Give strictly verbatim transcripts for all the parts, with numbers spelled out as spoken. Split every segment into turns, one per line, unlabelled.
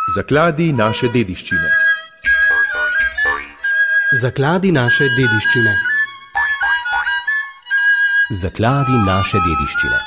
Zakladi naše dediščine.
Zakladi naše dediščine.
Zakladi naše dediščine.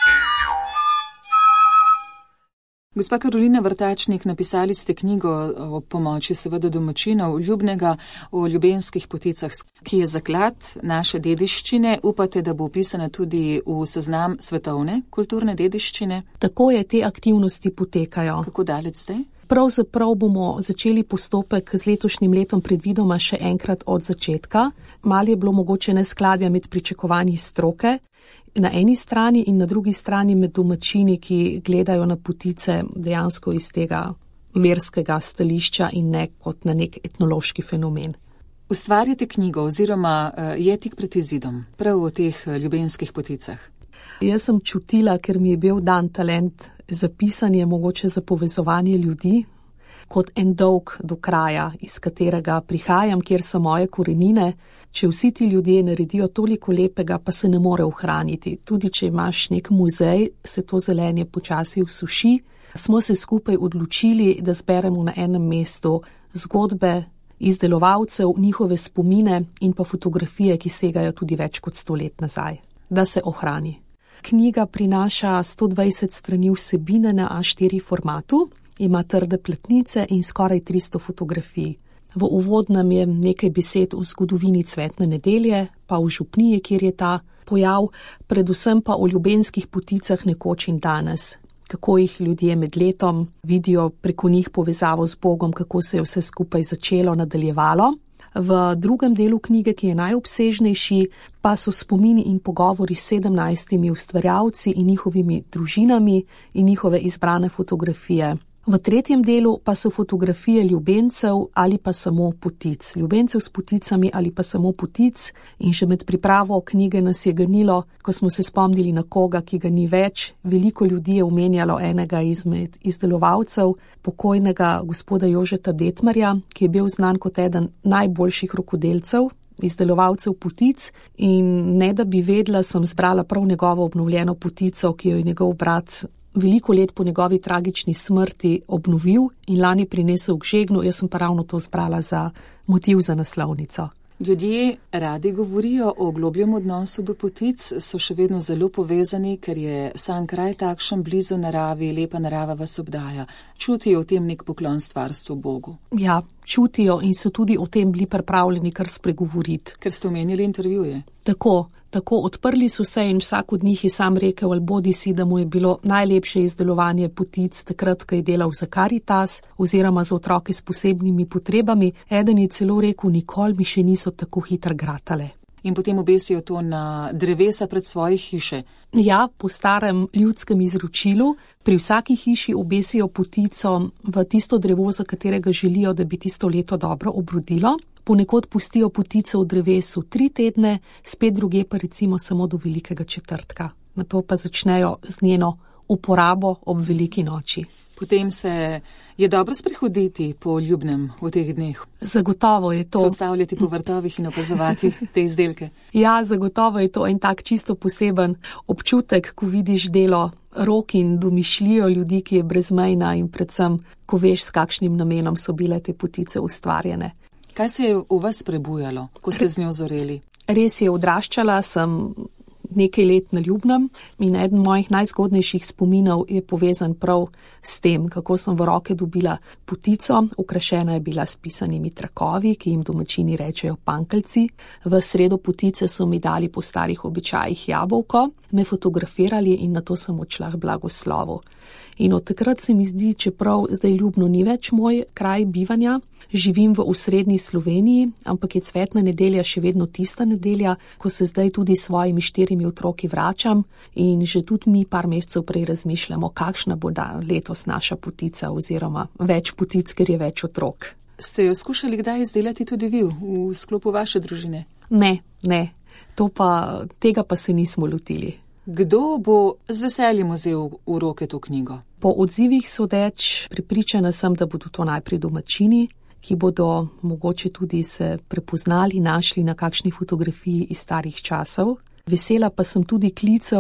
Gospa Karolina Vrtačnik, napisali ste knjigo o pomoči seveda domačinov, Ljubnega, o ljubenskih poticah, ki je zaklad naše dediščine. Upate, da bo upisana tudi v seznam svetovne kulturne dediščine?
Tako je, te aktivnosti potekajo.
Kako daleč ste?
Pravzaprav bomo začeli postopek z letošnjim letom predvidoma še enkrat od začetka. Malo je bilo mogoče neskladja med pričakovanji stroke na eni strani in na drugi strani med domačini, ki gledajo na potice dejansko iz tega verskega stališča in ne kot na nek etnološki fenomen.
Ustvarjate knjigo oziroma je tik pred izidom, prav o teh ljubenskih poticah.
Jaz sem čutila, ker mi je bil dan talent za pisanje, mogoče za povezovanje ljudi, kot en dolg do kraja, iz katerega prihajam, kjer so moje korenine. Če vsi ti ljudje naredijo toliko lepega, pa se ne more ohraniti. Tudi če imaš nek muzej, se to zelenje počasi usuši. Smo se skupaj odločili, da zberemo na enem mestu zgodbe izdelovalcev, njihove spomine in pa fotografije, ki segajo tudi več kot sto let nazaj, da se ohrani. Knjiga prinaša sto dvajset strani vsebine na A štiri formatu, ima trde platnice in skoraj tristo fotografij. V uvodnem je nekaj besed o zgodovini Cvetne nedelje, pa o župniji, kjer je ta pojav, predvsem pa o ljubenskih poticah nekoč in danes, kako jih ljudje med letom vidijo preko njih povezavo z Bogom, kako se je vse skupaj začelo, nadaljevalo. V drugem delu knjige, ki je najobsežnejši, pa so spomini in pogovori s sedemnajstimi ustvarjalci in njihovimi družinami in njihove izbrane fotografije. V tretjem delu pa so fotografije ljubencev ali pa samo potic. Ljubencev s poticami ali pa samo potic. In še med pripravo knjige nas je ganilo, ko smo se spomnili na koga, ki ga ni več. Veliko ljudi je omenjalo enega izmed izdelovalcev, pokojnega gospoda Jožeta Detmarja, ki je bil znan kot eden najboljših rokodelcev, izdelovalcev potic, in ne da bi vedela, sem zbrala prav njegovo obnovljeno potico, ki jo je njegov brat veliko let po njegovi tragični smrti obnovil in lani prinesel k žegnu. Jaz sem pa ravno to zbrala za motiv za naslovnico.
Ljudje radi govorijo o globljem odnosu do potic, so še vedno zelo povezani, ker je sam kraj takšen, blizu naravi, lepa narava vas obdaja. Čutijo v tem nek poklon stvarstvu Bogu?
Ja, čutijo in so tudi o tem bili pripravljeni kar spregovoriti.
Ker ste omenili intervjuje.
Tako. Tako odprli so se in vsak od njih je sam rekel, ali bodi si, da mu je bilo najlepše izdelovanje potic takrat, ko je delal za Karitas oziroma za otroke s posebnimi potrebami. Eden je celo rekel, nikoli mi še niso tako hitro gratale.
In potem obesijo to na drevesa pred svoje hiše.
Ja, po starem ljudskem izročilu pri vsaki hiši obesijo potico v tisto drevo, za katerega želijo, da bi tisto leto dobro obrodilo. Ponekod pustijo potico v drevesu tri tedne, spet druge pa recimo samo do velikega četrtka. Nato pa začnejo z njeno uporabo ob veliki noči.
Potem se je dobro sprehoditi po Ljubnem v teh dneh.
Zagotovo je to.
Se ustavljati po vrtovih in opazovati te izdelke.
Ja, zagotovo je to en tak čisto poseben občutek, ko vidiš delo rok in domišljijo ljudi, ki je brezmejna, in predvsem, ko veš, s kakšnim namenom so bile te potice ustvarjene.
Kaj se je v vas prebujalo, ko ste z njo zoreli?
Res je, odraščala sem nekaj let na Ljubnem in eden mojih najzgodnejših spominov je povezan prav s tem, kako sem v roke dobila potico. Okrašena je bila s pisanimi trakovi, ki jim domačini rečejo pankeljci. V sredo potice so mi dali po starih običajih jabolko, me fotografirali in nato sem odšla k blagoslovu. In od takrat se mi zdi, čeprav zdaj Ljubno ni več moj kraj bivanja, živim v osrednji Sloveniji, ampak je Cvetna nedelja še vedno tista nedelja, ko se zdaj tudi s svojimi štirimi otroki vračam in že tudi mi par mesecev prej razmišljamo, kakšna bo da letos naša potica oziroma več potic, ker je več otrok.
Ste jo skušali kdaj izdelati tudi vi v sklopu vaše družine?
Ne, ne. To pa, tega pa se nismo lotili.
Kdo bo z veseljem vzel v roke to knjigo?
Po odzivih sodeč prepričana sem, da bodo to najprej domačini, ki bodo mogoče tudi se prepoznali, našli na kakšni fotografiji iz starih časov. Vesela pa sem tudi klicev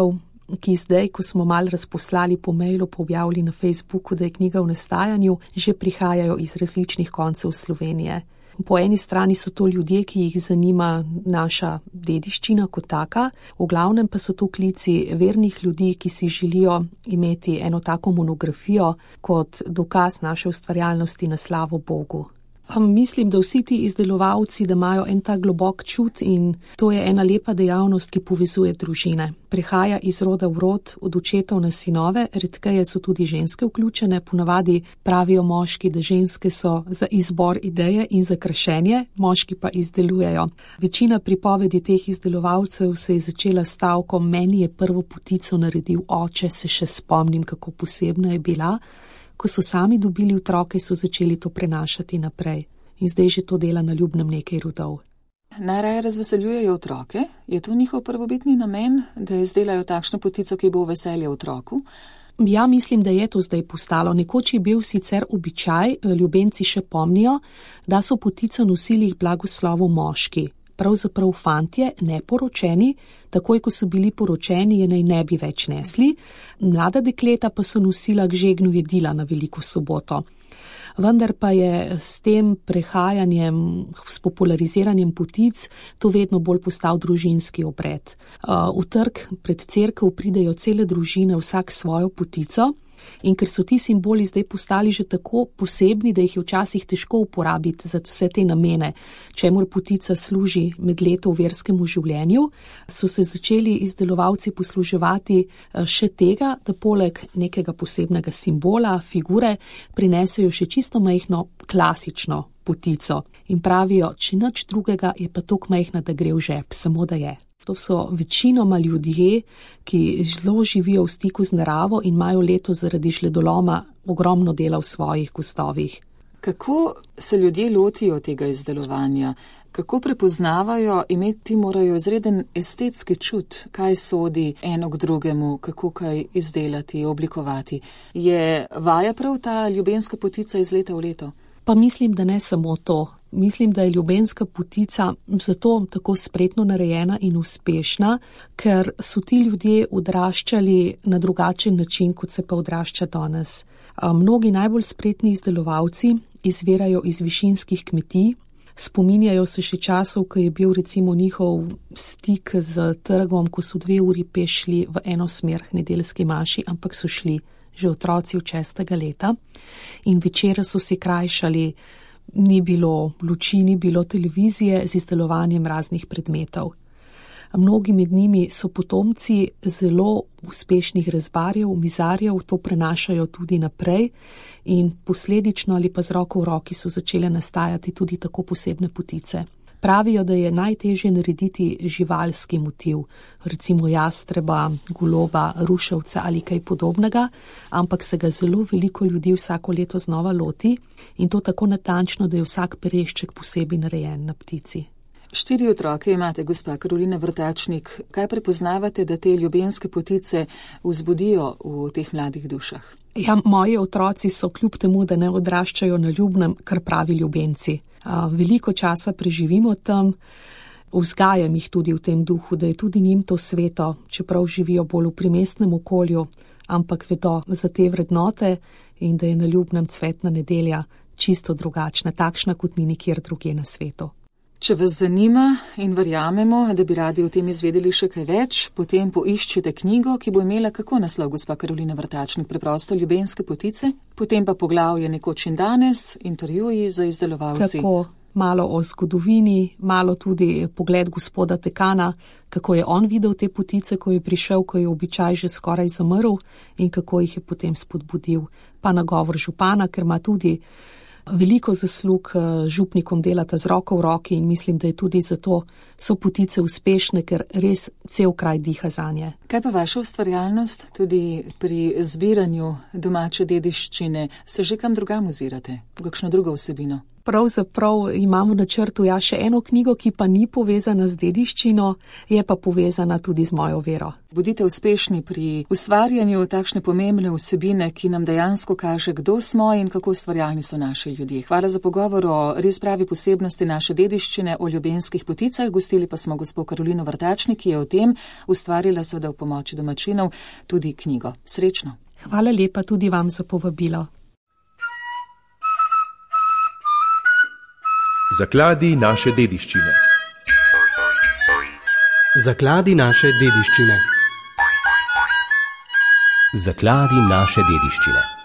ki zdaj, ko smo mal razposlali po mailu, pa objavili na Facebooku, da je knjiga v nastajanju, že prihajajo iz različnih koncev Slovenije. Po eni strani so to ljudje, ki jih zanima naša dediščina kot taka, v glavnem pa so to klici vernih ljudi, ki si želijo imeti eno tako monografijo kot dokaz naše ustvarjalnosti na slavo Bogu. Mislim, da vsi ti izdelovalci, da imajo en tak globok čut in to je ena lepa dejavnost, ki povezuje družine. Prehaja iz roda v rod, od očetov na sinove, redkeje so tudi ženske vključene, ponavadi pravijo moški, da ženske so za izbor ideje in za krašenje, moški pa izdelujejo. Večina pripovedi teh izdelovalcev se je začela s stavkom: meni je prvo potico naredil oče, se še spomnim, kako posebna je bila. Ko so sami dobili otroke, so začeli to prenašati naprej. In zdaj že to dela na Ljubnem nekaj rodov.
Najraje razveseljujejo otroke? Je to njihov prvobitni namen, da izdelajo takšno potico, ki bo veselje otroku?
Ja, mislim, da je to zdaj postalo. Nekoč je bil sicer običaj, ljubenci še pomnijo, da so potico nosili k blagoslovu moški. Pravzaprav fantje, neporočeni, takoj ko so bili poročeni, je naj ne bi več nesli, mlada dekleta pa so nosila k žegnu jedila na Veliko soboto. Vendar pa je s tem prehajanjem, s populariziranjem potic, to vedno bolj postal družinski obred. V trg pred cerkev pridejo cele družine, vsak svojo potico. In ker so ti simboli zdaj postali že tako posebni, da jih je včasih težko uporabiti za vse te namene, čemur potica služi med leto v verskemu življenju, so se začeli izdelovalci posluževati še tega, da poleg nekega posebnega simbola, figure, prinesejo še čisto majhno klasično potico. In pravijo, če nič drugega, je pa toliko majhna, da gre v žep, samo da je. To so večinoma ljudje, ki zelo živijo v stiku z naravo in imajo leto zaradi žledoloma ogromno dela v svojih gozdovih.
Kako se ljudje lotijo tega izdelovanja? Kako prepoznavajo, imeti morajo izreden estetski čut, kaj sodi eno k drugemu, kako kaj izdelati, oblikovati? Je vaja prav ta ljubenska potica iz leta v leto?
Pa mislim, da ne samo to. Mislim, da je ljubenska potica zato tako spretno narejena in uspešna, ker so ti ljudje odraščali na drugačen način, kot se pa odrašča danes. Mnogi najbolj spretni izdelovalci izvirajo iz višinskih kmetij, spominjajo se še časov, ko je bil recimo njihov stik z trgom, ko so dve uri pešli v eno smer k nedeljski maši, ampak so šli že otroci od šestega leta in večera so si krajšali. Ni bilo luči, ni bilo televizije, z izdelovanjem raznih predmetov. Mnogi med njimi so potomci zelo uspešnih rezbarjev, mizarjev, to prenašajo tudi naprej in posledično ali pa z roko v roki so začele nastajati tudi tako posebne potice. Pravijo, da je najtežje narediti živalski motiv, recimo jastreba, goloba, ruševca ali kaj podobnega, ampak se ga zelo veliko ljudi vsako leto znova loti in to tako natančno, da je vsak perešček posebej narejen na ptici.
Štiri otroke imate, gospa Karolina Vrtačnik. Kaj prepoznavate, da te ljubenske potice vzbudijo v teh mladih dušah?
Ja, moji otroci so kljub temu, da ne odraščajo na Ljubnem, kar pravi ljubenci. Veliko časa preživimo tam, vzgajam jih tudi v tem duhu, da je tudi njim to sveto, čeprav živijo bolj v primestnem okolju, ampak vedo za te vrednote in da je na Ljubnem cvetna nedelja čisto drugačna, takšna kot ni nikjer drugje na svetu.
Če vas zanima in verjamemo, da bi radi o tem izvedeli še kaj več, potem poiščite knjigo, ki bo imela kako naslov, gospa Karolina Vrtačnik, preprosto ljubenske potice, potem pa poglavje Nekoč in danes, intervjuji z izdelovalci.
Tako, malo o zgodovini, malo tudi pogled gospoda Tekana, kako je on videl te potice, ko je prišel, ko je običaj že skoraj zamrl in kako jih je potem spodbudil. Pa nagovor župana, ker ima tudi veliko zaslug, župnikom delata z roko v roki in mislim, da je tudi zato so potice uspešne, ker res cel kraj diha zanje.
Kaj pa vaša ustvarjalnost tudi pri zbiranju domače dediščine? Se že kam drugam ozirate? V kakšno drugo vsebino?
Pravzaprav imamo v načrtu ja še eno knjigo, ki pa ni povezana z dediščino, je pa povezana tudi z mojo vero.
Bodite uspešni pri ustvarjanju takšne pomembne vsebine, ki nam dejansko kaže, kdo smo in kako ustvarjalni so naši ljudje. Hvala za pogovor o res pravi posebnosti naše dediščine, o ljubenskih poticah. Gostili pa smo gospo Karolino Vrtačnik, ki je o tem ustvarila seveda v pomoči domačinov tudi knjigo. Srečno.
Hvala lepa tudi vam za povabilo.
Zakladi naše dediščine.
Zakladi naše dediščine.
Zakladi naše dediščine.